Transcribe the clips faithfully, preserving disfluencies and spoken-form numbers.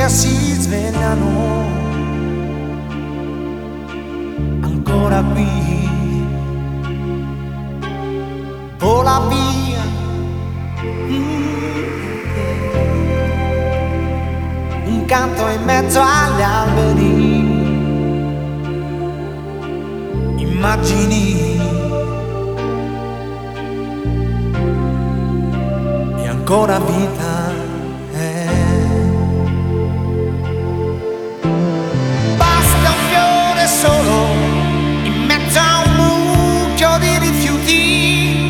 che si svegliano ancora qui, vola via. Un canto in mezzo agli alberi, immagini e ancora vita. Basta un fiore solo in mezzo a un mucchio di rifiuti,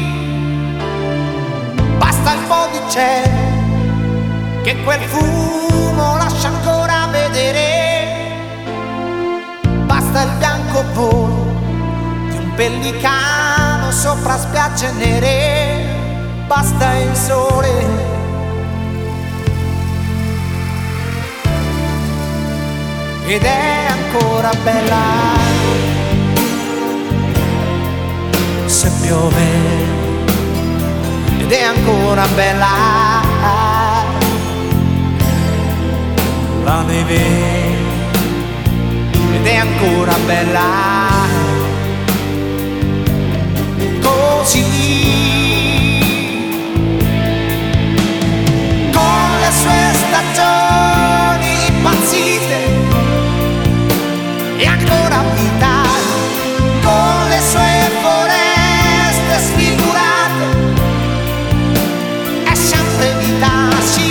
basta il po' di cielo che quel fumo lascia ancora vedere, basta il bianco volo di un pellicano sopra spiagge nere, basta il sole ed è ancora bella se piove, ed è ancora bella la neve, ed è ancora bella così, con le sue stagioni impazzite e ancora vita, con le sue foreste sfigurate è sempre vita, sì.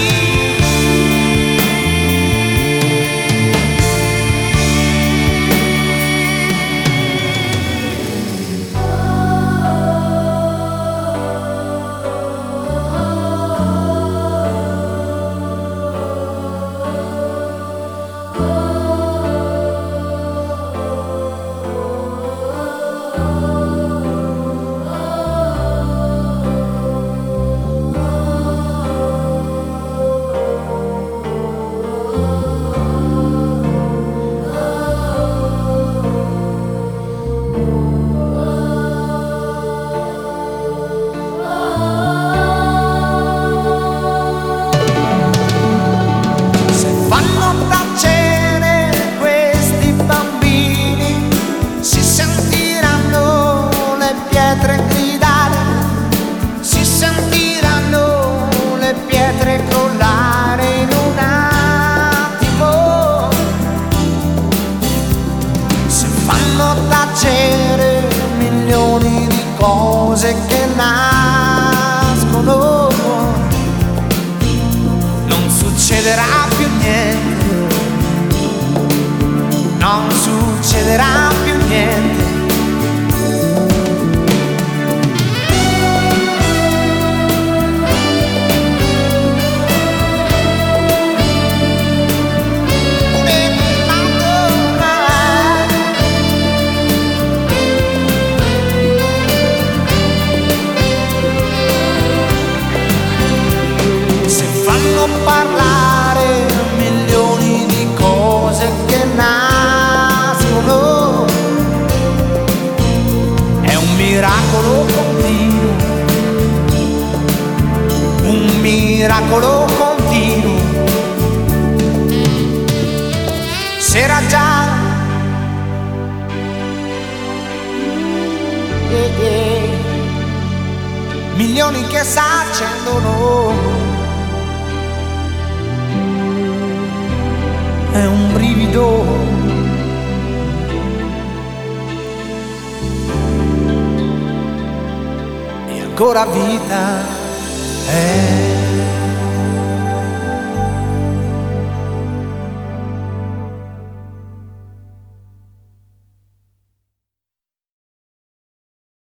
Milioni di cose che nascono, non succederà più niente, non succederà più niente. Parlare milioni di cose che nascono, è un miracolo continuo, un miracolo continuo. Sera già, yeah, yeah. Milioni che s'accendono, è un brivido, e ancora vita è.